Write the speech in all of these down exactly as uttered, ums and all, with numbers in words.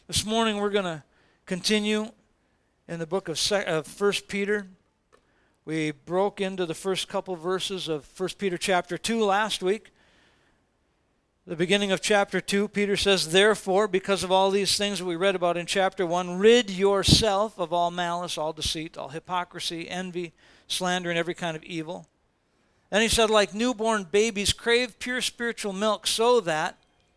This morning we're going to continue in the book of First Peter. We broke into the first couple verses of First Peter chapter two last week. The beginning of chapter two, Peter says, "Therefore, because of all these things that we read about in chapter one, rid yourself of all malice, all deceit, all hypocrisy, envy, slander, and every kind of evil." Then he said, "Like newborn babies, crave pure spiritual milk so that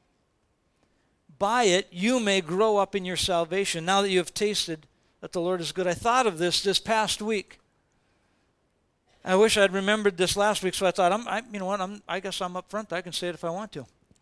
by it you may grow up in your salvation, now that you have tasted that the Lord is good." I thought of this this past week. I wish I'd remembered this last week, so I thought, I'm, I, you know what, I'm, I guess I'm up front. I can say it if I want to.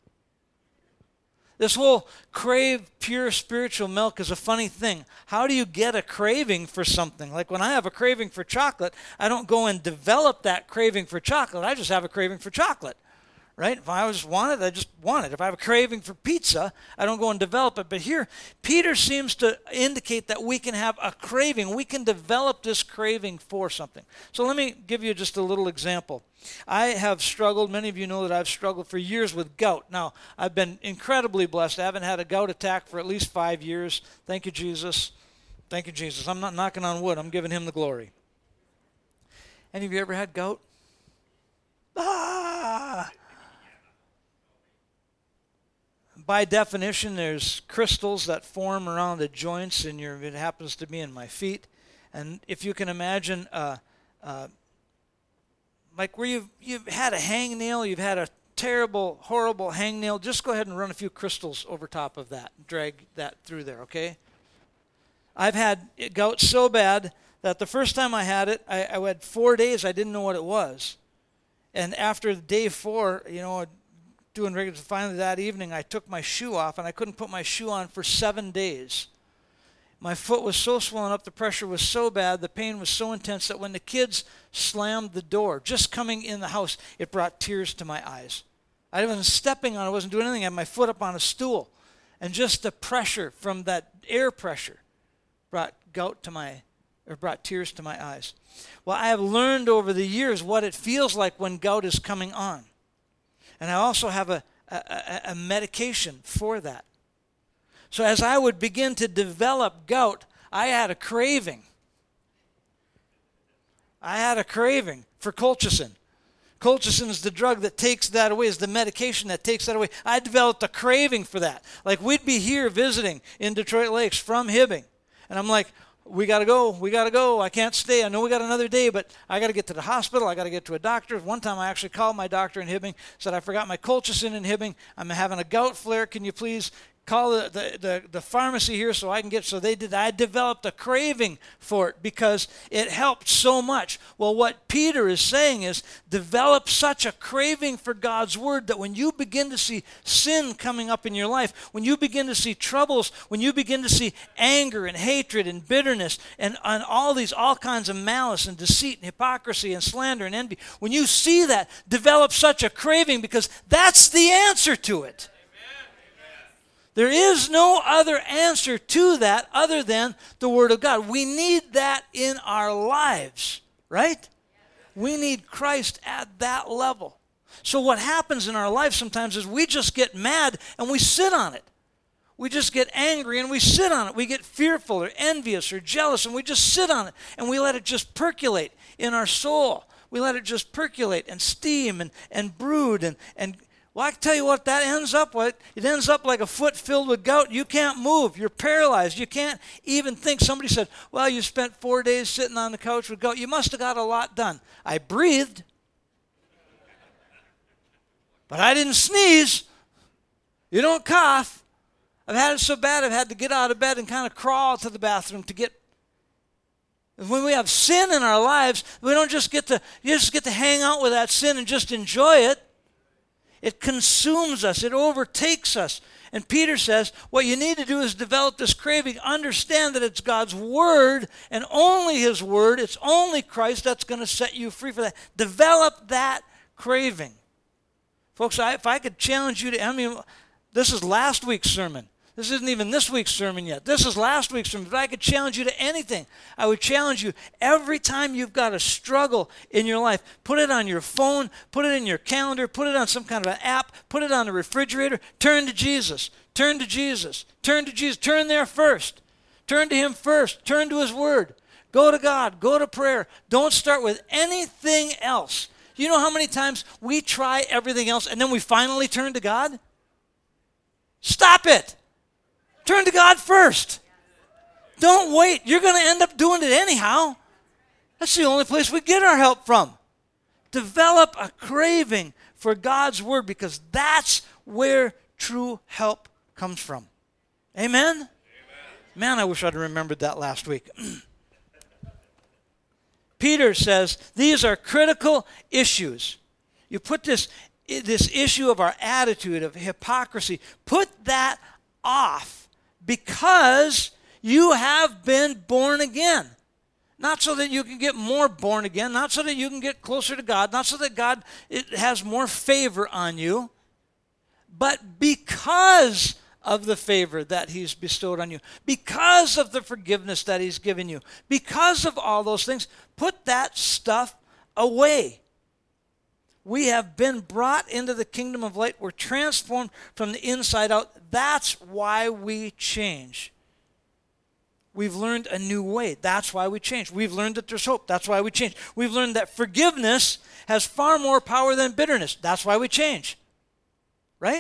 This whole crave pure spiritual milk is a funny thing. How do you get a craving for something? Like when I have a craving for chocolate, I don't go and develop that craving for chocolate. I just have a craving for chocolate. Right? If I just want it, I just want it. If I have a craving for pizza, I don't go and develop it. But here, Peter seems to indicate that we can have a craving. We can develop this craving for something. So let me give you just a little example. I have struggled, many of you know that I've struggled for years with gout. Now, I've been incredibly blessed. I haven't had a gout attack for at least five years. Thank you, Jesus. Thank you, Jesus. I'm not knocking on wood. I'm giving him the glory. Any of you ever had gout? Ah! By definition, there's crystals that form around the joints, and your, it happens to be in my feet. And if you can imagine, uh, uh, like where you've, you've had a hangnail, you've had a terrible, horrible hangnail, just go ahead and run a few crystals over top of that, drag that through there, okay? I've had gout so bad that the first time I had it, I, I had four days, I didn't know what it was. And after day four, you know, doing regular, finally that evening I took my shoe off and I couldn't put my shoe on for seven days. My foot was so swollen up, the pressure was so bad, the pain was so intense that when the kids slammed the door, just coming in the house, it brought tears to my eyes. I wasn't stepping on it, I wasn't doing anything, I had my foot up on a stool. And just the pressure from that air pressure brought gout to my, or brought tears to my eyes. Well, I have learned over the years what it feels like when gout is coming on. And I also have a, a, a medication for that. So as I would begin to develop gout, I had a craving. I had a craving for colchicine. Colchicine is the drug that takes that away, is the medication that takes that away. I developed a craving for that. Like we'd be here visiting in Detroit Lakes from Hibbing. And I'm like, we got to go, we got to go, I can't stay. I know we got another day, but I got to get to the hospital, I got to get to a doctor. One time I actually called my doctor in Hibbing, said I forgot my colchicine in Hibbing, I'm having a gout flare, can you please call the, the, the, the pharmacy here so I can get, so they did. I developed a craving for it because it helped so much. Well, what Peter is saying is develop such a craving for God's word that when you begin to see sin coming up in your life, when you begin to see troubles, when you begin to see anger and hatred and bitterness and, and all these, all kinds of malice and deceit and hypocrisy and slander and envy, when you see that, develop such a craving because that's the answer to it. There is no other answer to that other than the Word of God. We need that in our lives, right? We need Christ at that level. So what happens in our life sometimes is we just get mad and we sit on it. We just get angry and we sit on it. We get fearful or envious or jealous and we just sit on it and we let it just percolate in our soul. We let it just percolate and steam and, and brood and and well, I can tell you what that ends up with. It ends up like a foot filled with gout. You can't move. You're paralyzed. You can't even think. Somebody said, well, you spent four days sitting on the couch with gout. You must have got a lot done. I breathed, but I didn't sneeze. You don't cough. I've had it so bad I've had to get out of bed and kind of crawl to the bathroom to get. When we have sin in our lives, we don't just get to, you just get to hang out with that sin and just enjoy it. It consumes us. It overtakes us. And Peter says, what you need to do is develop this craving. Understand that it's God's word and only his word. It's only Christ that's going to set you free for that. Develop that craving. Folks, I, if I could challenge you to, I mean, this is last week's sermon. This isn't even this week's sermon yet. This is last week's sermon. If I could challenge you to anything, I would challenge you every time you've got a struggle in your life, put it on your phone, put it in your calendar, put it on some kind of an app, put it on the refrigerator, turn to Jesus. Turn to Jesus. Turn to Jesus. Turn there first. Turn to him first. Turn to his word. Go to God. Go to prayer. Don't start with anything else. You know how many times we try everything else and then we finally turn to God? Stop it. Turn to God first. Don't wait. You're going to end up doing it anyhow. That's the only place we get our help from. Develop a craving for God's word, because that's where true help comes from. Amen? Amen. Man, I wish I'd remembered that last week. Peter says these are critical issues. You put this, this issue of our attitude, of hypocrisy, put that off, because you have been born again. Not so that you can get more born again, not so that you can get closer to God, not so that God it has more favor on you, but because of the favor that he's bestowed on you, because of the forgiveness that he's given you, because of all those things, put that stuff away. We have been brought into the kingdom of light. We're transformed from the inside out. That's why we change. We've learned a new way. That's why we change. We've learned that there's hope. That's why we change. We've learned that forgiveness has far more power than bitterness. That's why we change. Right?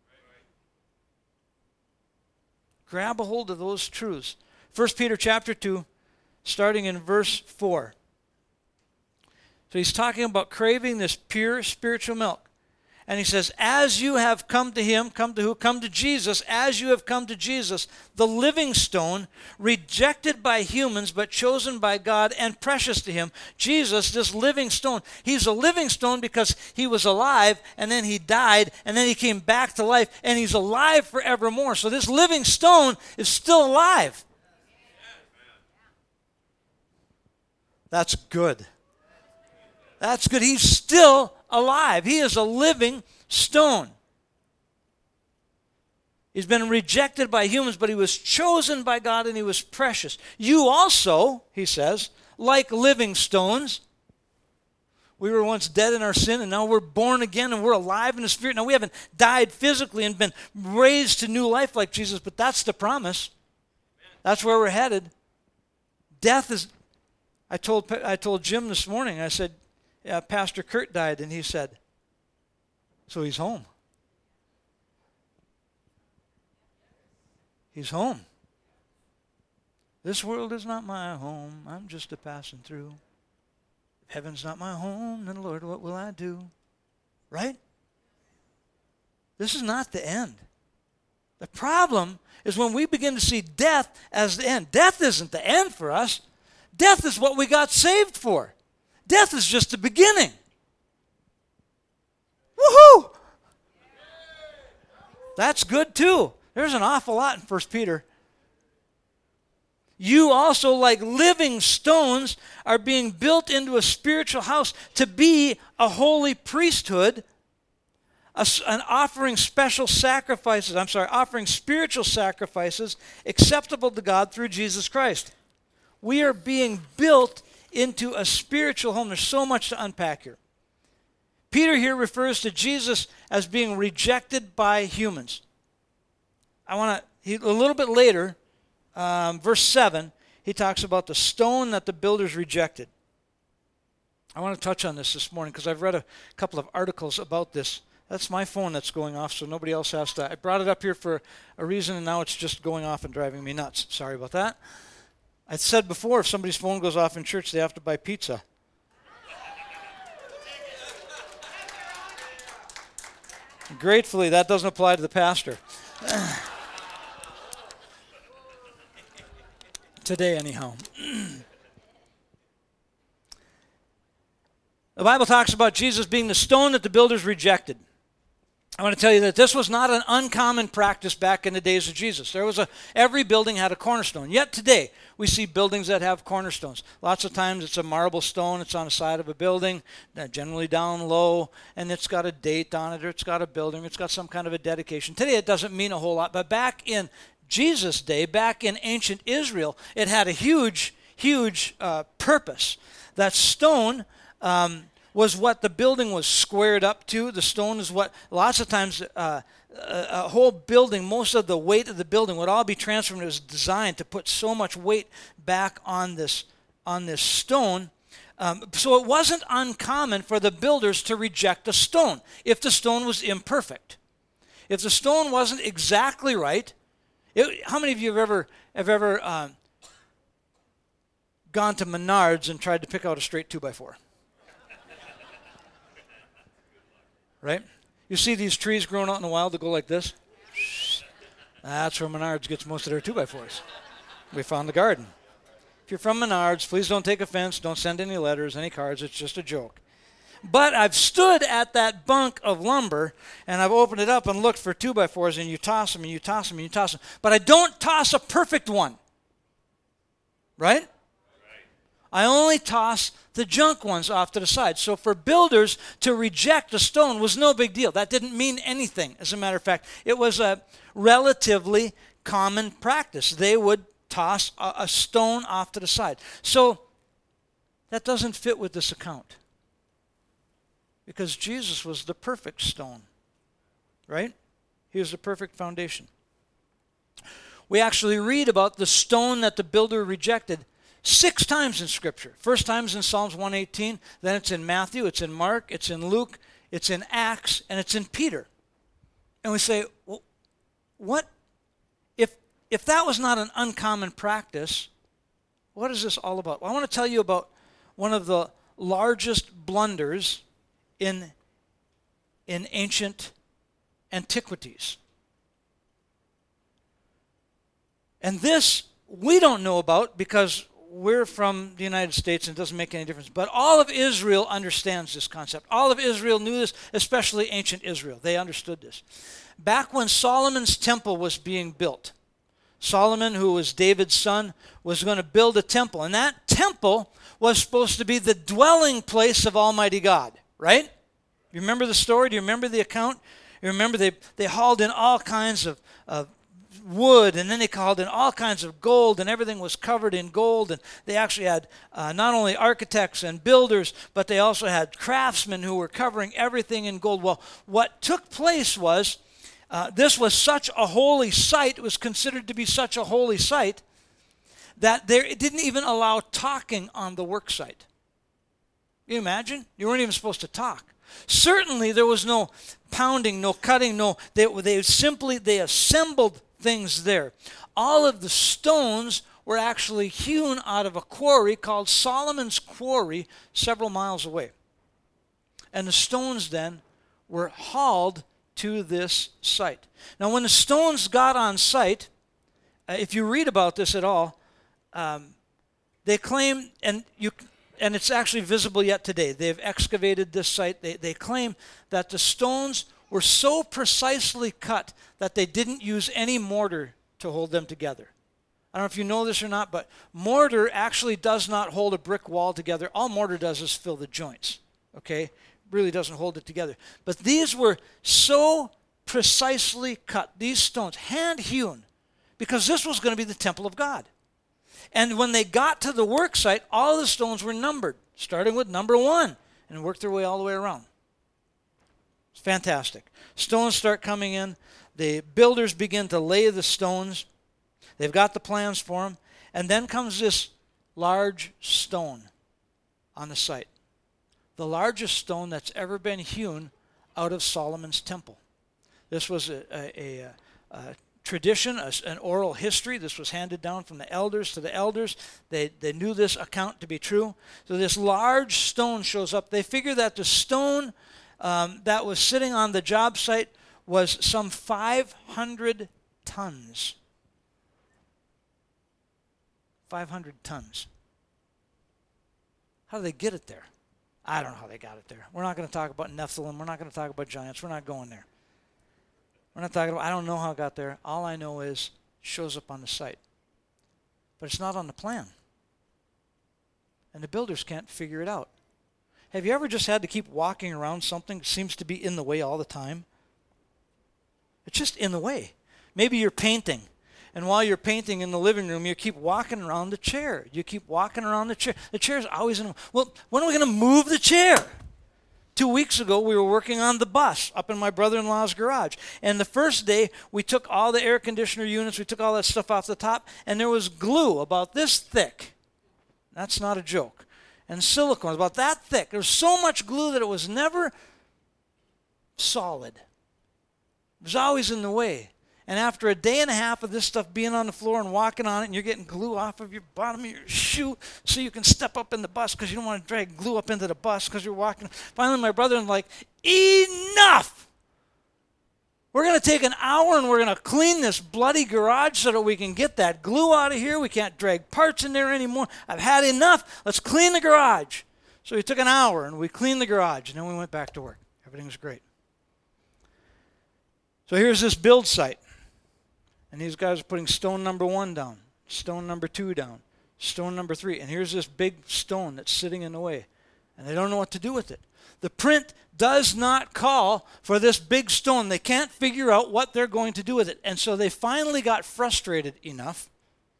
Grab a hold of those truths. First Peter chapter two, starting in verse four. So he's talking about craving this pure spiritual milk. And he says, as you have come to him, come to who? Come to Jesus. As you have come to Jesus, the living stone, rejected by humans, but chosen by God and precious to him. Jesus, this living stone. He's a living stone because he was alive, and then he died, and then he came back to life, and he's alive forevermore. So this living stone is still alive. That's good. That's good. He's still alive. He is a living stone. He's been rejected by humans, but he was chosen by God and he was precious. You also, he says, like living stones. We were once dead in our sin, and now we're born again and we're alive in the Spirit. Now we haven't died physically and been raised to new life like Jesus, but that's the promise. That's where we're headed. Death is, I told I told Jim this morning, I said, yeah, Pastor Kurt died, and he said, so he's home. He's home. This world is not my home. I'm just a passing through. If heaven's not my home, then Lord, what will I do? Right? This is not the end. The problem is when we begin to see death as the end. Death isn't the end for us. Death is what we got saved for. Death is just the beginning. Woohoo! That's good too. There's an awful lot in First Peter. You also, like living stones, are being built into a spiritual house to be a holy priesthood, a, an offering special sacrifices, I'm sorry, offering spiritual sacrifices acceptable to God through Jesus Christ. We are being built into a spiritual home. There's so much to unpack here. Peter here refers to Jesus as being rejected by humans. I want to, a little bit later, um, verse seven, he talks about the stone that the builders rejected. I want to touch on this this morning because I've read a couple of articles about this. That's my phone that's going off, so nobody else has to. I brought it up here for a reason, and now it's just going off and driving me nuts. Sorry about that. I said before, if somebody's phone goes off in church, they have to buy pizza. Gratefully, that doesn't apply to the pastor. Today, anyhow. The Bible talks about Jesus being the stone that the builders rejected. I want to tell you that this was not an uncommon practice back in the days of Jesus. There was a, every building had a cornerstone. Yet today, we see buildings that have cornerstones. Lots of times it's a marble stone. It's on the side of a building, generally down low, and it's got a date on it, or it's got a building, or it's got some kind of a dedication. Today, it doesn't mean a whole lot, but back in Jesus' day, back in ancient Israel, it had a huge, huge uh, purpose. That stone um, was what the building was squared up to. The stone is what, lots of times, uh, a, a whole building, most of the weight of the building would all be transferred. It was designed to put so much weight back on this, on this stone. Um, so it wasn't uncommon for the builders to reject a stone if the stone was imperfect. If the stone wasn't exactly right, it, how many of you have ever have ever um, gone to Menards and tried to pick out a straight two by four? Right? You see these trees growing out in the wild that go like this? That's where Menards gets most of their two by fours. We found the garden. If you're from Menards, please don't take offense. Don't send any letters, any cards. It's just a joke. But I've stood at that bunk of lumber, and I've opened it up and looked for two by fours, and you toss them, and you toss them, and you toss them. But I don't toss a perfect one. Right? Right. I only toss the junk ones off to the side. So for builders to reject a stone was no big deal. That didn't mean anything. As a matter of fact, it was a relatively common practice. They would toss a, a stone off to the side. So that doesn't fit with this account. Because Jesus was the perfect stone. Right? He was the perfect foundation. We actually read about the stone that the builder rejected six times in Scripture. First time is in Psalms one eighteen, then it's in Matthew, it's in Mark, it's in Luke, it's in Acts, and it's in Peter. And we say, well, what? If, if that was not an uncommon practice, what is this all about? Well, I want to tell you about one of the largest blunders in, in ancient antiquities. And this we don't know about because we're from the United States and it doesn't make any difference. But all of Israel understands this concept. All of Israel knew this, especially ancient Israel. They understood this. Back when Solomon's temple was being built, Solomon, who was David's son, was going to build a temple. And that temple was supposed to be the dwelling place of Almighty God, right? You remember the story? Do you remember the account? You remember they, they hauled in all kinds of, of wood, and then they called in all kinds of gold, and everything was covered in gold. And they actually had uh, not only architects and builders, but they also had craftsmen who were covering everything in gold. Well, what took place was uh, this was such a holy site, it was considered to be such a holy site, that there, it didn't even allow talking on the work site. Can you imagine? You weren't even supposed to talk. Certainly there was no pounding, no cutting, no, they, they simply, they assembled things there. All of the stones were actually hewn out of a quarry called Solomon's Quarry several miles away. And the stones then were hauled to this site. Now when the stones got on site, uh, if you read about this at all, um, they claim, and you and it's actually visible yet today, they've excavated this site, they, they claim that the stones were so precisely cut that they didn't use any mortar to hold them together. I don't know if you know this or not, but mortar actually does not hold a brick wall together. All mortar does is fill the joints, okay? Really doesn't hold it together. But these were so precisely cut, these stones, hand-hewn, because this was going to be the temple of God. And when they got to the work site, all the stones were numbered, starting with number one, and worked their way all the way around. It's fantastic. Stones start coming in. The builders begin to lay the stones. They've got the plans for them. And then comes this large stone on the site. The largest stone that's ever been hewn out of Solomon's temple. This was a, a, a, a tradition, a, an oral history. This was handed down from the elders to the elders. They, they knew this account to be true. So this large stone shows up. They figure that the stone um, that was sitting on the job site was some five hundred tons. five hundred tons. How did they get it there? I don't know how they got it there. We're not going to talk about Nephilim. We're not going to talk about giants. We're not going there. We're not talking about, I don't know how it got there. All I know is it shows up on the site. But it's not on the plan. And the builders can't figure it out. Have you ever just had to keep walking around something that seems to be in the way all the time? It's just in the way. Maybe you're painting. And while you're painting in the living room, you keep walking around the chair. You keep walking around the chair. The chair's always in the way. Well, when are we going to move the chair? Two weeks ago, we were working on the bus up in my brother-in-law's garage. And the first day, we took all the air conditioner units, we took all that stuff off the top, and there was glue about this thick. That's not a joke. And silicone about that thick. There was so much glue that it was never solid. It was always in the way. And after a day and a half of this stuff being on the floor and walking on it, and you're getting glue off of your bottom of your shoe so you can step up in the bus because you don't want to drag glue up into the bus because you're walking. Finally, my brother was like, enough! We're going to take an hour and we're going to clean this bloody garage so that we can get that glue out of here. We can't drag parts in there anymore. I've had enough. Let's clean the garage. So we took an hour and we cleaned the garage, and then we went back to work. Everything was great. So here's this build site. And these guys are putting stone number one down, stone number two down, stone number three. And here's this big stone that's sitting in the way. And they don't know what to do with it. The print does not call for this big stone. They can't figure out what they're going to do with it. And so they finally got frustrated enough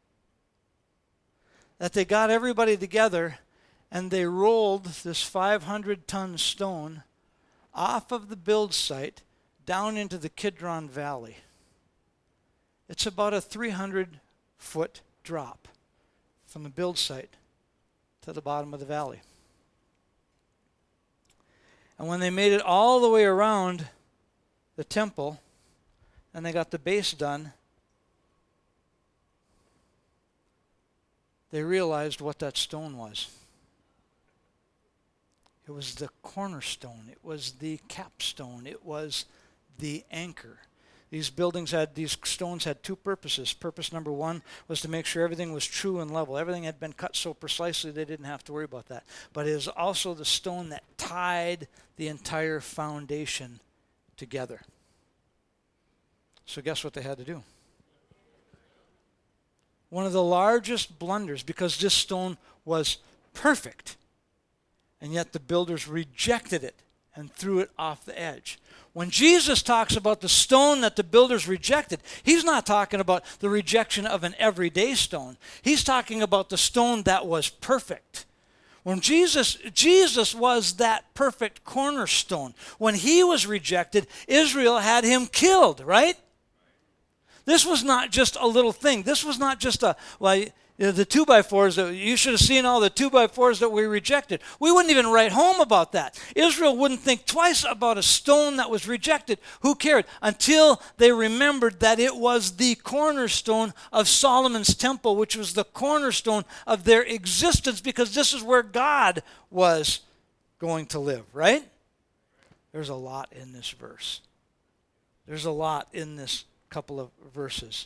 that they got everybody together and they rolled this five hundred ton stone off of the build site down into the Kidron Valley. It's about a three hundred foot drop from the build site to the bottom of the valley. And when they made it all the way around the temple and they got the base done, they realized what that stone was. It was the cornerstone. It was the capstone. It was the anchor. These buildings had, these stones had two purposes. Purpose number one was to make sure everything was true and level. Everything had been cut so precisely they didn't have to worry about that. But it is also the stone that tied the entire foundation together. So guess what they had to do? One of the largest blunders, because this stone was perfect, and yet the builders rejected it and threw it off the edge. When Jesus talks about the stone that the builders rejected, he's not talking about the rejection of an everyday stone. He's talking about the stone that was perfect. When Jesus, Jesus was that perfect cornerstone. When he was rejected, Israel had him killed, right? This was not just a little thing. This was not just a, well, you know, the two by fours, that you should have seen all the two by fours that we rejected. We wouldn't even write home about that. Israel wouldn't think twice about a stone that was rejected. Who cared? Until they remembered that it was the cornerstone of Solomon's temple, which was the cornerstone of their existence, because this is where God was going to live, right? There's a lot in this verse. There's a lot in this couple of verses.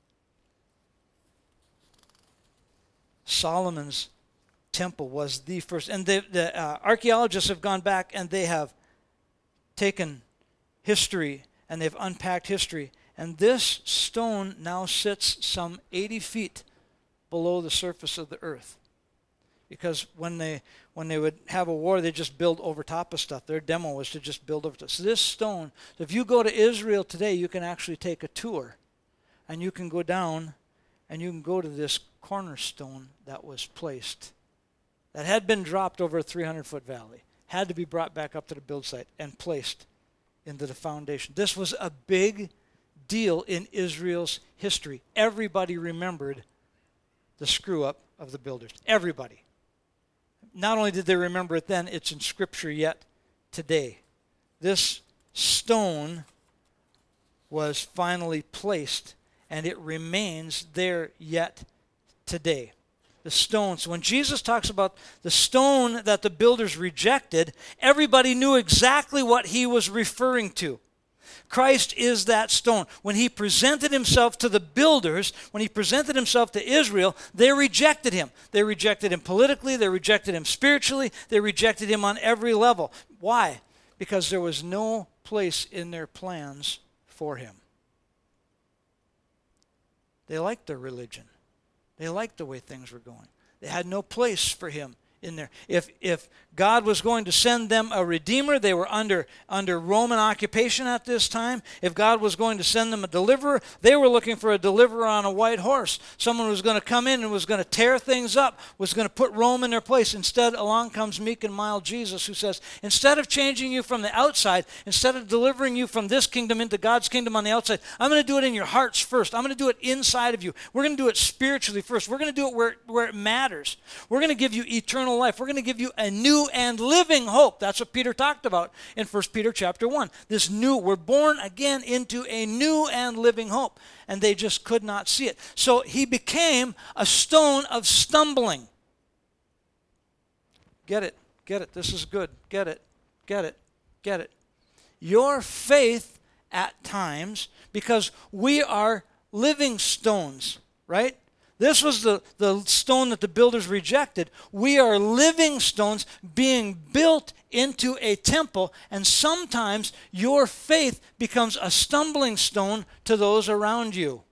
Solomon's temple was the first. And the, the uh, archaeologists have gone back and they have taken history and they've unpacked history. And this stone now sits some eighty feet below the surface of the earth. Because when they when they would have a war, they just build over top of stuff. Their demo was to just build over top. So this stone, if you go to Israel today, you can actually take a tour. And you can go down and you can go to this cornerstone that was placed, that had been dropped over a three hundred foot valley, had to be brought back up to the build site and placed into the foundation. This was a big deal in Israel's history. Everybody remembered the screw up of the builders. Everybody. Not only did they remember it then, it's in Scripture yet today. This stone was finally placed, and it remains there yet today. The stone. So when Jesus talks about the stone that the builders rejected, everybody knew exactly what he was referring to. Christ is that stone. When he presented himself to the builders, when he presented himself to Israel, they rejected him. They rejected him politically, they rejected him spiritually, they rejected him on every level. Why? Because there was no place in their plans for him. They liked their religion. They liked the way things were going. They had no place for him in there. If if God was going to send them a redeemer, they were under under Roman occupation at this time. If God was going to send them a deliverer, they were looking for a deliverer on a white horse. Someone who was going to come in and was going to tear things up, was going to put Rome in their place. Instead, along comes meek and mild Jesus, who says, instead of changing you from the outside, instead of delivering you from this kingdom into God's kingdom on the outside, I'm going to do it in your hearts first. I'm going to do it inside of you. We're going to do it spiritually first. We're going to do it where, where it matters. We're going to give you eternal life. We're going to give you a new and living hope. That's what Peter talked about in First Peter chapter one. This new, we're born again into a new and living hope. And they just could not see it. So he became a stone of stumbling. Get it, get it. This is good. Get it, get it, get it. Your faith at times, because we are living stones, right? This was the, the stone that the builders rejected. We are living stones being built into a temple, and sometimes your faith becomes a stumbling stone to those around you.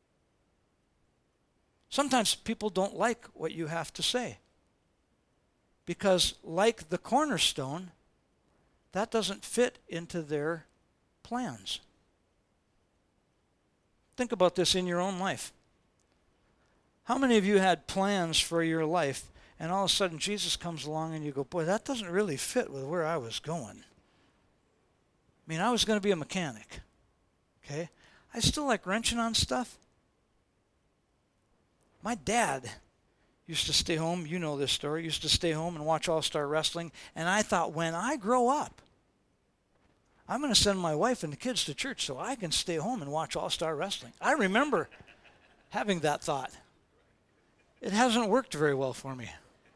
Sometimes people don't like what you have to say, because like the cornerstone, that doesn't fit into their plans. Think about this in your own life. How many of you had plans for your life, and all of a sudden Jesus comes along and you go, boy, that doesn't really fit with where I was going. I mean, I was going to be a mechanic, okay? I still like wrenching on stuff. My dad used to stay home, you know this story, used to stay home and watch All-Star Wrestling, and I thought, when I grow up, I'm going to send my wife and the kids to church so I can stay home and watch All-Star Wrestling. I remember having that thought. It hasn't worked very well for me.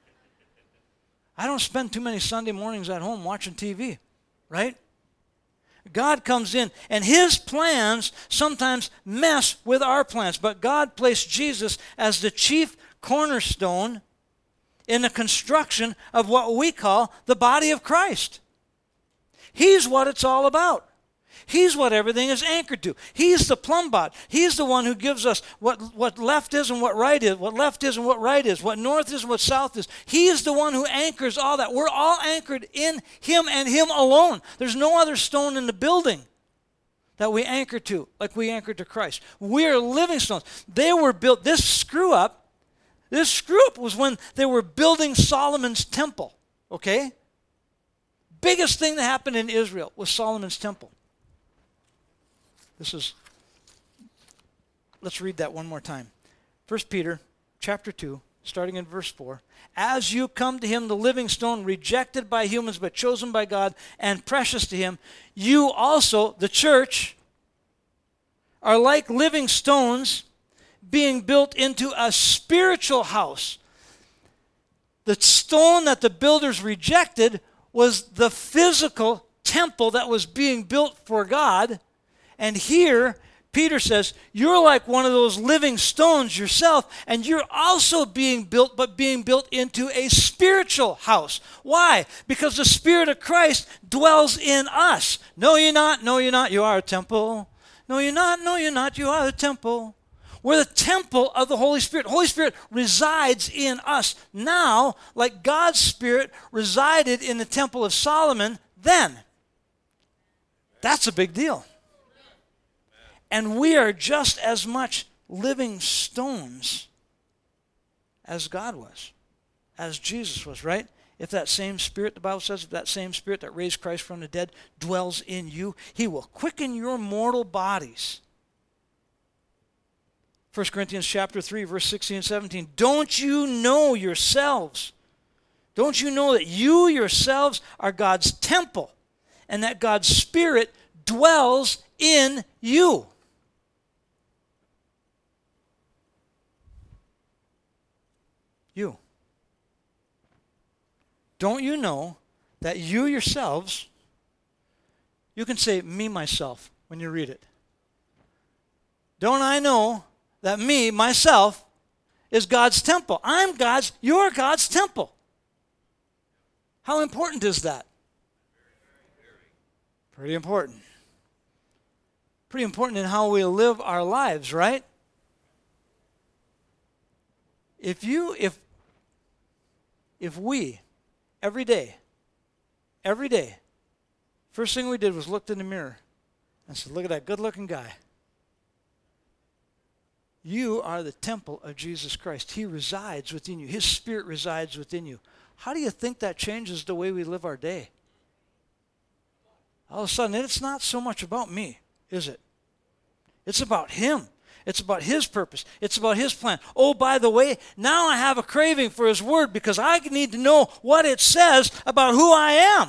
I don't spend too many Sunday mornings at home watching T V, right? God comes in, and his plans sometimes mess with our plans, but God placed Jesus as the chief cornerstone in the construction of what we call the body of Christ. He's what it's all about. He's what everything is anchored to. He's the plumb bob. He's the one who gives us what, what left is and what right is, what left is and what right is, what north is and what south is. He is the one who anchors all that. We're all anchored in him and him alone. There's no other stone in the building that we anchor to like we anchor to Christ. We are living stones. They were built, this screw up, this screw up was when they were building Solomon's temple, okay? Biggest thing that happened in Israel was Solomon's temple. This is, let's read that one more time. First Peter chapter two, starting in verse four. As you come to him, the living stone, rejected by humans but chosen by God and precious to him, you also, the church, are like living stones being built into a spiritual house. The stone that the builders rejected was the physical temple that was being built for God. And here, Peter says, you're like one of those living stones yourself, and you're also being built, but being built into a spiritual house. Why? Because the Spirit of Christ dwells in us. No, you're not. No, you're not. You are a temple. No, you're not. No, you're not. You are a temple. We're the temple of the Holy Spirit. The Holy Spirit resides in us now, like God's Spirit resided in the temple of Solomon then. That's a big deal. And we are just as much living stones as God was, as Jesus was, right? If that same Spirit, the Bible says, if that same Spirit that raised Christ from the dead dwells in you, he will quicken your mortal bodies. First Corinthians chapter three, verse sixteen and seventeen. Don't you know yourselves? Don't you know that you yourselves are God's temple and that God's Spirit dwells in you? You. Don't you know that you yourselves, you can say me, myself, when you read it. Don't I know that me, myself, is God's temple? I'm God's, you're God's temple. How important is that? Pretty important. Pretty important in how we live our lives, right? If you, if if we, every day, every day, first thing we did was looked in the mirror and said, look at that good-looking guy. You are the temple of Jesus Christ. He resides within you. His Spirit resides within you. How do you think that changes the way we live our day? All of a sudden, it's not so much about me, is it? It's about Him. It's about His purpose. It's about His plan. Oh, by the way, now I have a craving for His Word because I need to know what it says about who I am.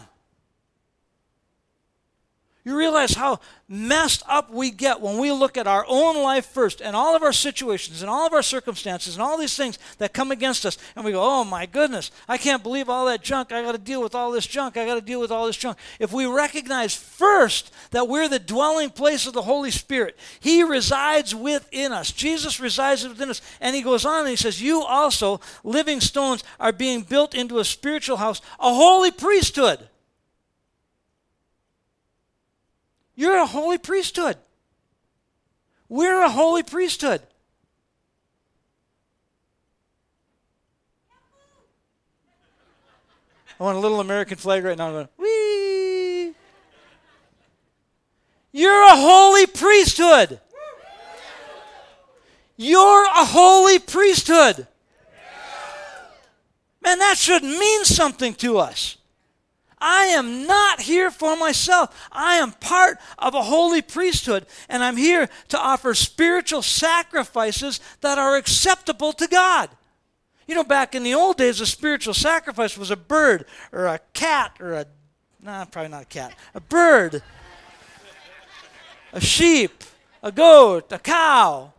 You realize how messed up we get when we look at our own life first and all of our situations and all of our circumstances and all these things that come against us. And we go, oh my goodness, I can't believe all that junk. I got to deal with all this junk. I got to deal with all this junk. If we recognize first that we're the dwelling place of the Holy Spirit, He resides within us. Jesus resides within us. And He goes on and He says, you also, living stones, are being built into a spiritual house, a holy priesthood. You're a holy priesthood. We're a holy priesthood. I want a little American flag right now. I'm going, whee! You're a holy priesthood. You're a holy priesthood. Man, that should mean something to us. I am not here for myself. I am part of a holy priesthood, and I'm here to offer spiritual sacrifices that are acceptable to God. You know, back in the old days, a spiritual sacrifice was a bird or a cat or a, nah, probably not a cat, a bird, a sheep, a goat, a cow.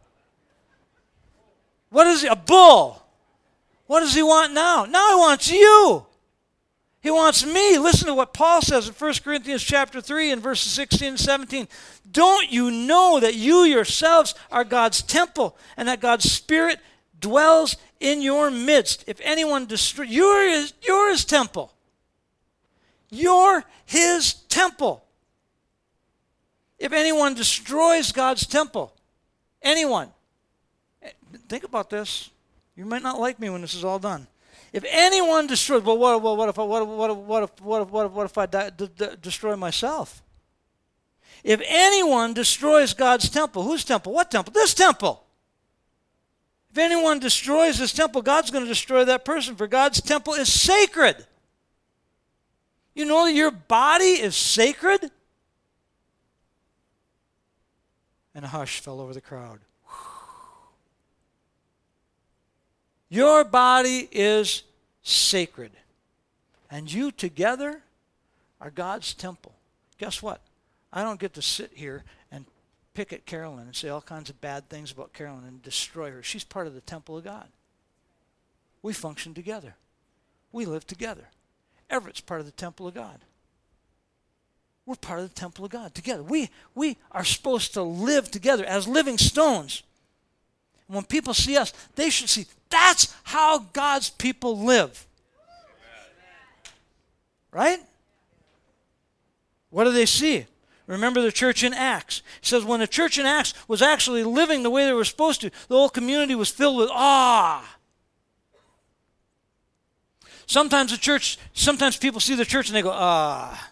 What is he? A bull. What does He want now? Now He wants you. He wants me. Listen to what Paul says in First Corinthians chapter three and verses sixteen and seventeen. Don't you know that you yourselves are God's temple and that God's Spirit dwells in your midst? If anyone destroys, you're his, you're his temple. You're His temple. If anyone destroys God's temple, anyone, think about this. You might not like me when this is all done. If anyone destroys, well, what, what, what if, what, what, what if, what if, what if, what if I die, d- d- destroy myself? If anyone destroys God's temple, whose temple? What temple? This temple. If anyone destroys this temple, God's going to destroy that person, for God's temple is sacred. You know that your body is sacred? And a hush fell over the crowd. Your body is sacred. And you together are God's temple. Guess what? I don't get to sit here and pick at Carolyn and say all kinds of bad things about Carolyn and destroy her. She's part of the temple of God. We function together. We live together. Everett's part of the temple of God. We're part of the temple of God together. We, we are supposed to live together as living stones. When people see us, they should see that's how God's people live. Right? What do they see? Remember the church in Acts. It says when the church in Acts was actually living the way they were supposed to, the whole community was filled with awe. Sometimes the church, sometimes people see the church and they go, ah.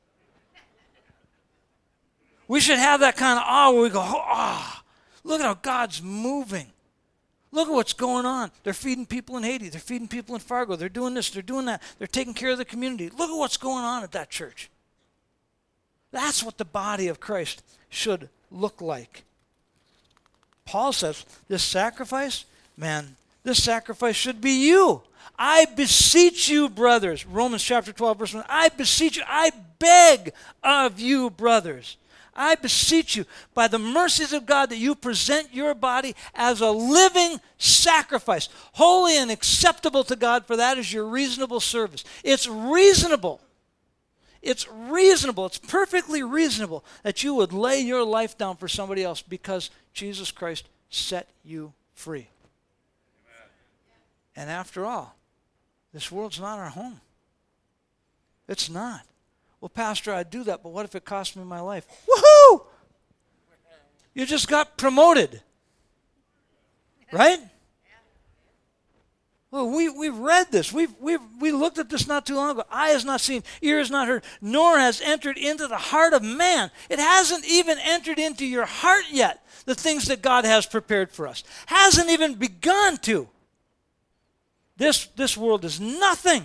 We should have that kind of awe where we go, ah. Look at how God's moving. Look at what's going on. They're feeding people in Haiti. They're feeding people in Fargo. They're doing this. They're doing that. They're taking care of the community. Look at what's going on at that church. That's what the body of Christ should look like. Paul says, this sacrifice, man, this sacrifice should be you. I beseech you, brothers. Romans chapter twelve, verse one. I beseech you. I beg of you, brothers. I beseech you, by the mercies of God, that you present your body as a living sacrifice, holy and acceptable to God, for that is your reasonable service. It's reasonable. It's reasonable. It's perfectly reasonable that you would lay your life down for somebody else because Jesus Christ set you free. Amen. And after all, this world's not our home. It's not. Well, Pastor, I'd do that, but what if it cost me my life? Woohoo! You just got promoted. Right? Well, we, we've read this. We've, we've, we looked at this not too long ago. Eye has not seen, ear has not heard, nor has entered into the heart of man. It hasn't even entered into your heart yet, the things that God has prepared for us. Hasn't even begun to. This, this world is nothing.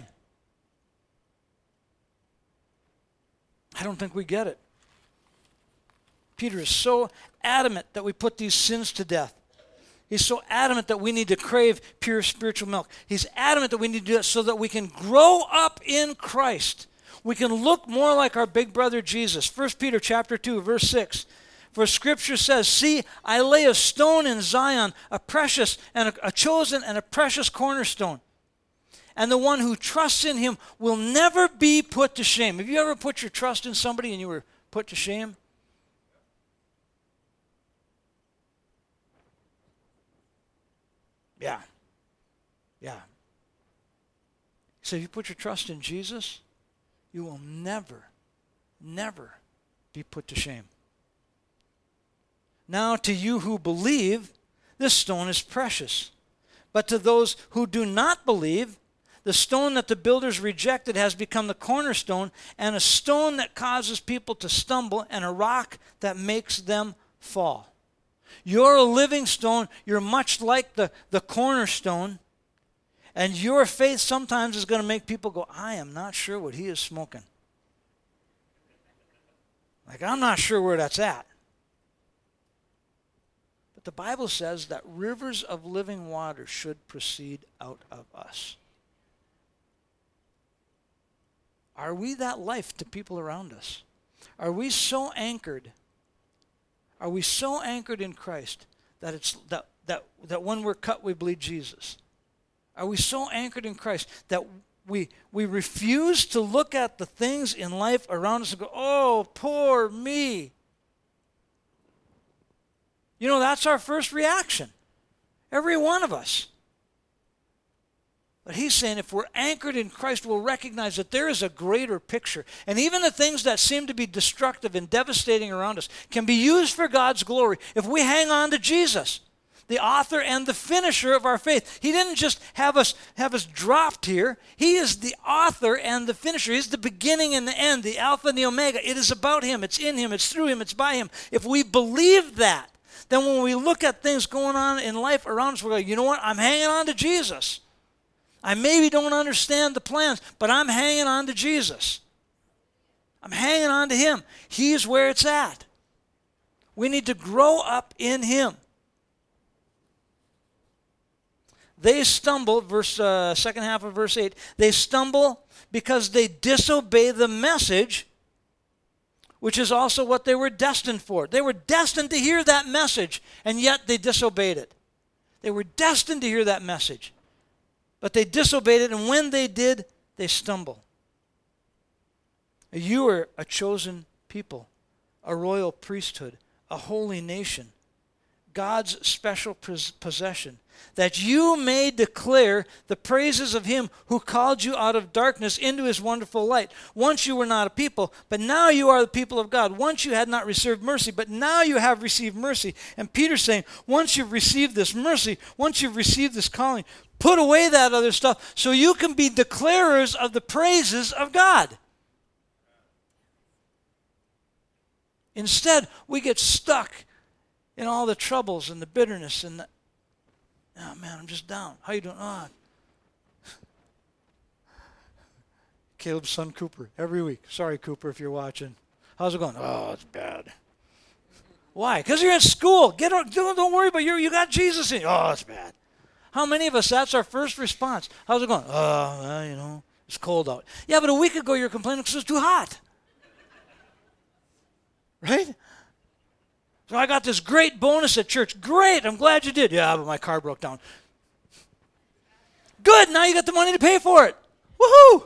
I don't think we get it. Peter is so adamant that we put these sins to death. He's so adamant that we need to crave pure spiritual milk. He's adamant that we need to do it so that we can grow up in Christ. We can look more like our big brother Jesus. First Peter chapter two, verse six. For Scripture says, see, I lay a stone in Zion, a precious and a, a chosen and a precious cornerstone. And the one who trusts in him will never be put to shame. Have you ever put your trust in somebody and you were put to shame? Yeah. Yeah. So if you put your trust in Jesus, you will never, never be put to shame. Now to you who believe, this stone is precious. But to those who do not believe, the stone that the builders rejected has become the cornerstone, and a stone that causes people to stumble, and a rock that makes them fall. You're a living stone. You're much like the, the cornerstone. And your faith sometimes is going to make people go, I am not sure what he is smoking. Like, I'm not sure where that's at. But the Bible says that rivers of living water should proceed out of us. Are we that life to people around us? Are we so anchored? Are we so anchored in Christ that it's that that that when we're cut we bleed Jesus? Are we so anchored in Christ that we we refuse to look at the things in life around us and go, "Oh, poor me." You know, that's our first reaction. Every one of us. But he's saying if we're anchored in Christ, we'll recognize that there is a greater picture. And even the things that seem to be destructive and devastating around us can be used for God's glory if we hang on to Jesus, the author and the finisher of our faith. He didn't just have us have us dropped here. He is the author and the finisher. He's the beginning and the end, the Alpha and the Omega. It is about him. It's in him. It's through him. It's by him. If we believe that, then when we look at things going on in life around us, we're like, you know what? I'm hanging on to Jesus. I maybe don't understand the plans, but I'm hanging on to Jesus. I'm hanging on to him. He's where it's at. We need to grow up in him. They stumble, verse uh, second half of verse eight, they stumble because they disobey the message, which is also what they were destined for. They were destined to hear that message, and yet they disobeyed it. They were destined to hear that message. But they disobeyed it, and when they did, they stumble. You are a chosen people, a royal priesthood, a holy nation, God's special possession, that you may declare the praises of him who called you out of darkness into his wonderful light. Once you were not a people, but now you are the people of God. Once you had not received mercy, but now you have received mercy. And Peter's saying, once you've received this mercy, once you've received this calling, put away that other stuff so you can be declarers of the praises of God. Instead, we get stuck in all the troubles and the bitterness and the, oh man, I'm just down. How you doing? Oh. Caleb's son Cooper, every week. Sorry, Cooper, if you're watching. How's it going? Oh, it's bad. Why? Because you're at school. Get don't, don't worry about you. You got Jesus in you. Oh, it's bad. How many of us, that's our first response? How's it going? Oh, well, you know, it's cold out. Yeah, but a week ago you were complaining because it was too hot. Right? So I got this great bonus at church. Great, I'm glad you did. Yeah, but my car broke down. Good, now you got the money to pay for it. Woohoo!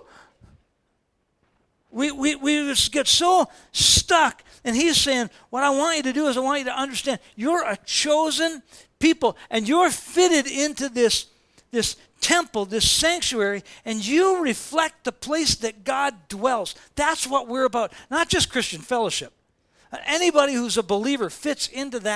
We, we, we just get so stuck. And he's saying, what I want you to do is I want you to understand you're a chosen people, and you're fitted into this, this temple, this sanctuary, and you reflect the place that God dwells. That's what we're about. Not just Christian fellowship. Anybody who's a believer fits into that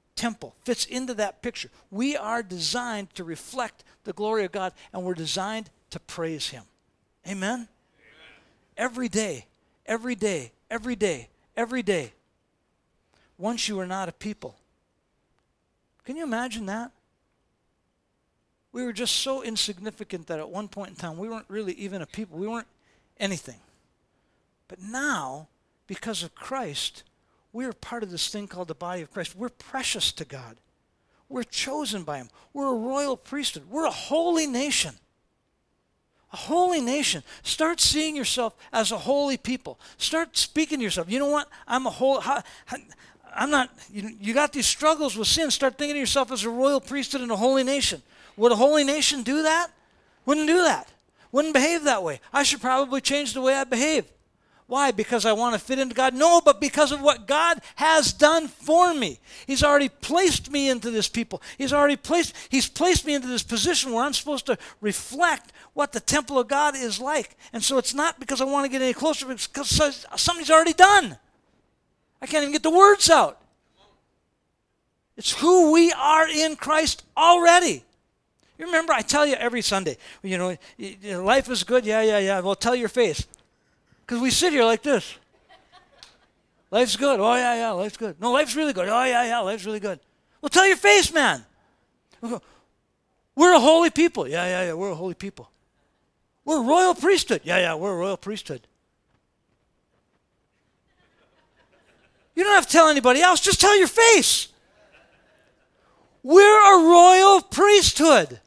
temple, fits into that picture. We are designed to reflect the glory of God, and we're designed to praise him. Amen? Amen. Every day, every day, every day, every day. Once you were not a people. Can you imagine that? We were just so insignificant that at one point in time, we weren't really even a people. We weren't anything. But now, because of Christ, we are part of this thing called the body of Christ. We're precious to God. We're chosen by him. We're a royal priesthood. We're a holy nation. A holy nation. Start seeing yourself as a holy people. Start speaking to yourself. You know what? I'm a whole... How, how, I'm not... You, you got these struggles with sin. Start thinking of yourself as a royal priesthood and a holy nation. Would a holy nation do that? Wouldn't do that. Wouldn't behave that way. I should probably change the way I behave. Why? Because I want to fit into God? No, but because of what God has done for me. He's already placed me into this people. He's already placed, he's placed me into this position where I'm supposed to reflect what the temple of God is like. And so it's not because I want to get any closer, it's because somebody's already done. I can't even get the words out. It's who we are in Christ already. You remember, I tell you every Sunday, you know, life is good, yeah, yeah, yeah. Well, tell your face. Because we sit here like this. Life's good. Oh, yeah, yeah, life's good. No, life's really good. Oh, yeah, yeah, life's really good. Well, tell your face, man. We're a holy people. Yeah, yeah, yeah, we're a holy people. We're a royal priesthood. Yeah, yeah, we're a royal priesthood. You don't have to tell anybody else. Just tell your face. We're a royal priesthood.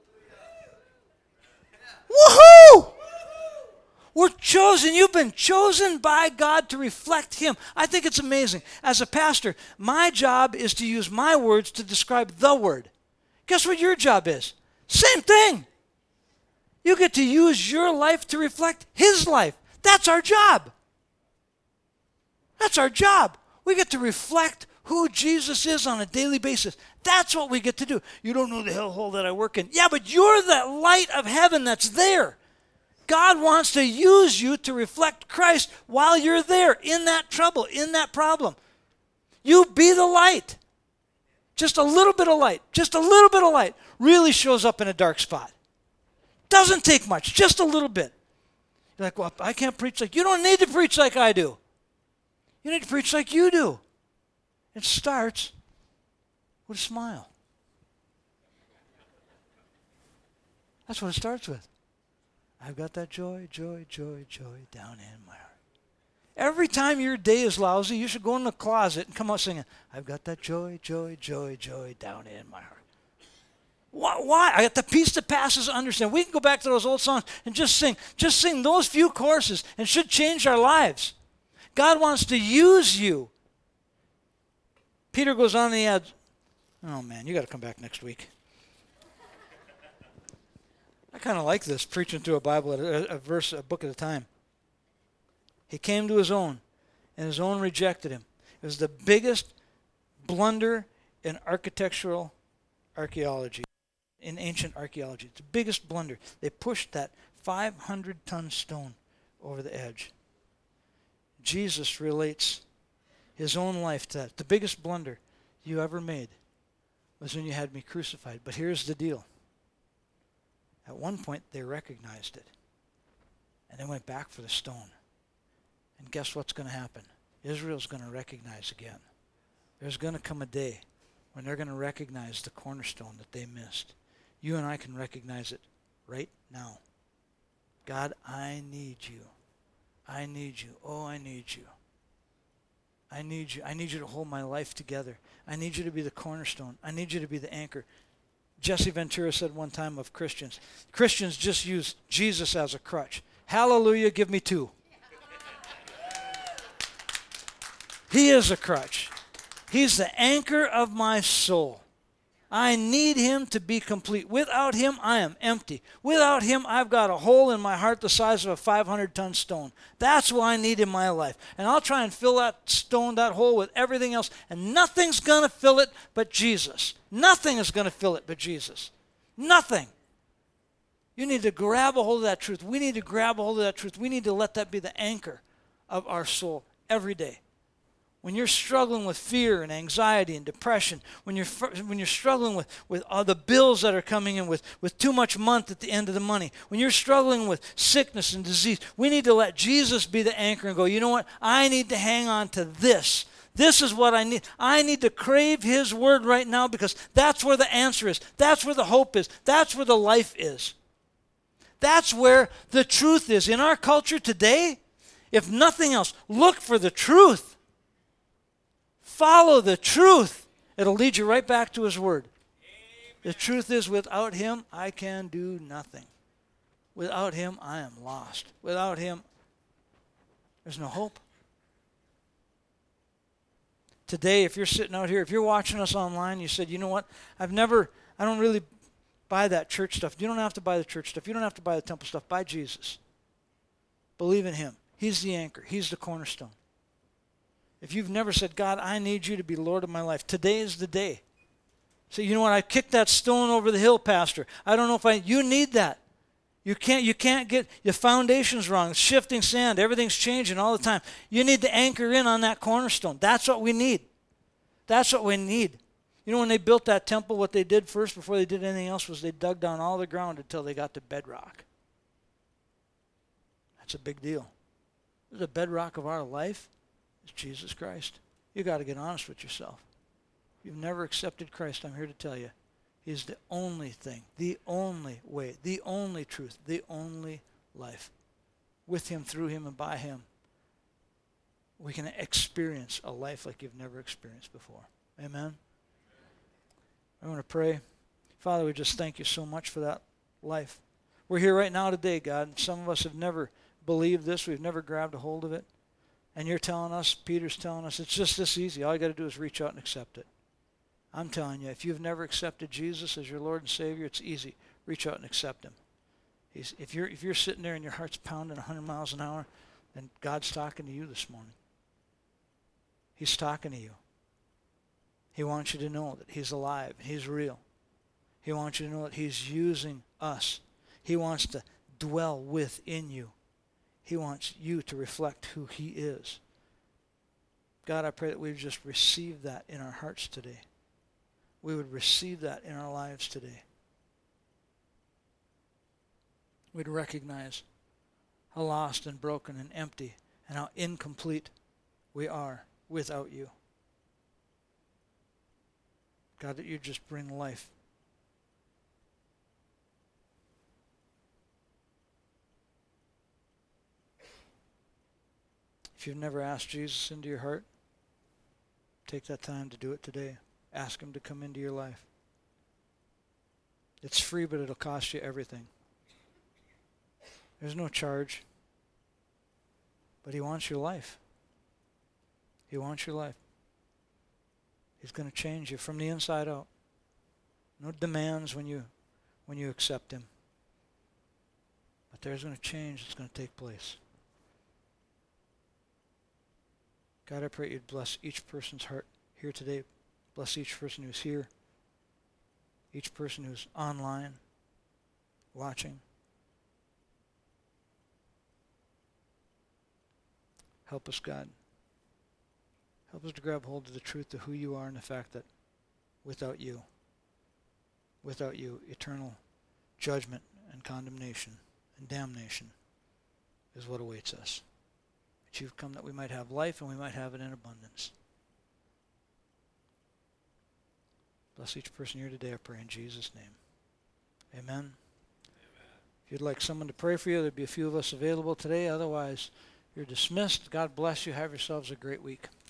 Woohoo! We're chosen. You've been chosen by God to reflect him. I think it's amazing. As a pastor, my job is to use my words to describe the word. Guess what your job is? Same thing. You get to use your life to reflect his life. That's our job. That's our job. We get to reflect who Jesus is on a daily basis. That's what we get to do. You don't know the hellhole that I work in. Yeah, but you're the light of heaven that's there. God wants to use you to reflect Christ while you're there in that trouble, in that problem. You be the light. Just a little bit of light, just a little bit of light really shows up in a dark spot. Doesn't take much, just a little bit. You're like, well, I can't preach like, you don't need to preach like I do. You need to preach like you do. It starts with a smile. That's what it starts with. I've got that joy, joy, joy, joy down in my heart. Every time your day is lousy, you should go in the closet and come out singing, I've got that joy, joy, joy, joy down in my heart. Why? Why? I got the peace that passes understanding. We can go back to those old songs and just sing. Just sing those few choruses and it should change our lives. God wants to use you. Peter goes on and he adds, oh man, you got to come back next week. I kind of like this, preaching through a Bible, a, a verse, a book at a time. He came to his own, and his own rejected him. It was the biggest blunder in architectural archaeology, in ancient archaeology. It's the biggest blunder. They pushed that five hundred ton stone over the edge. Jesus relates his own life to that. The biggest blunder you ever made was when you had me crucified. But here's the deal. At one point, they recognized it. And they went back for the stone. And guess what's going to happen? Israel's going to recognize again. There's going to come a day when they're going to recognize the cornerstone that they missed. You and I can recognize it right now. God, I need you. I need you. Oh, I need you. I need you. I need you to hold my life together. I need you to be the cornerstone. I need you to be the anchor. Jesse Ventura said one time of Christians, Christians just use Jesus as a crutch. Hallelujah, give me two. He is a crutch. He's the anchor of my soul. I need him to be complete. Without him, I am empty. Without him, I've got a hole in my heart the size of a five hundred ton stone. That's what I need in my life. And I'll try and fill that stone, that hole, with everything else. And nothing's going to fill it but Jesus. Nothing is going to fill it but Jesus. Nothing. You need to grab a hold of that truth. We need to grab a hold of that truth. We need to let that be the anchor of our soul every day. When you're struggling with fear and anxiety and depression, when you're when you're struggling with, with all the bills that are coming in, with, with too much month at the end of the money, when you're struggling with sickness and disease, we need to let Jesus be the anchor and go, you know what? I need to hang on to this. This is what I need. I need to crave his word right now because that's where the answer is. That's where the hope is. That's where the life is. That's where the truth is. In our culture today, if nothing else, look for the truth. Follow the truth. It'll lead you right back to his word. Amen. The truth is, without him, I can do nothing. Without him, I am lost. Without him, there's no hope. Today, if you're sitting out here, if you're watching us online, you said, you know what, I've never, I don't really buy that church stuff. You don't have to buy the church stuff. You don't have to buy the temple stuff. Buy Jesus. Believe in him. He's the anchor. He's the cornerstone. If you've never said, God, I need you to be Lord of my life, today is the day. Say, you know what, I kicked that stone over the hill, Pastor. I don't know if I, you need that. You can't, you can't get, your foundation's wrong. It's shifting sand. Everything's changing all the time. You need to anchor in on that cornerstone. That's what we need. That's what we need. You know, when they built that temple, what they did first before they did anything else was they dug down all the ground until they got to bedrock. That's a big deal. The bedrock of our life is Jesus Christ. You got to get honest with yourself. If you've never accepted Christ, I'm here to tell you, he's the only thing, the only way, the only truth, the only life. With him, through him, and by him, we can experience a life like you've never experienced before. Amen? I want to pray. Father, we just thank you so much for that life. We're here right now today, God, and some of us have never believed this. We've never grabbed a hold of it. And you're telling us, Peter's telling us, it's just this easy. All you got to do is reach out and accept it. I'm telling you, if you've never accepted Jesus as your Lord and Savior, it's easy. Reach out and accept him. He's, if you're if you're sitting there and your heart's pounding one hundred miles an hour, then God's talking to you this morning. He's talking to you. He wants you to know that he's alive. He's real. He wants you to know that he's using us. He wants to dwell within you. He wants you to reflect who he is. God, I pray that we would just receive that in our hearts today. We would receive that in our lives today. We'd recognize how lost and broken and empty and how incomplete we are without you. God, that you just bring life. If you've never asked Jesus into your heart, take that time to do it today. Ask him to come into your life. It's free, but it'll cost you everything. There's no charge. But he wants your life. He wants your life. He's going to change you from the inside out. No demands when you when you accept him. But there's going to change that's going to take place. God, I pray you'd bless each person's heart here today. Bless each person who's here. Each person who's online, watching. Help us, God. Help us to grab hold of the truth of who you are and the fact that without you, without you, eternal judgment and condemnation and damnation is what awaits us. But you've come that we might have life and we might have it in abundance. Bless each person here today, I pray in Jesus' name. Amen. Amen. If you'd like someone to pray for you, there'd be a few of us available today. Otherwise, you're dismissed. God bless you. Have yourselves a great week.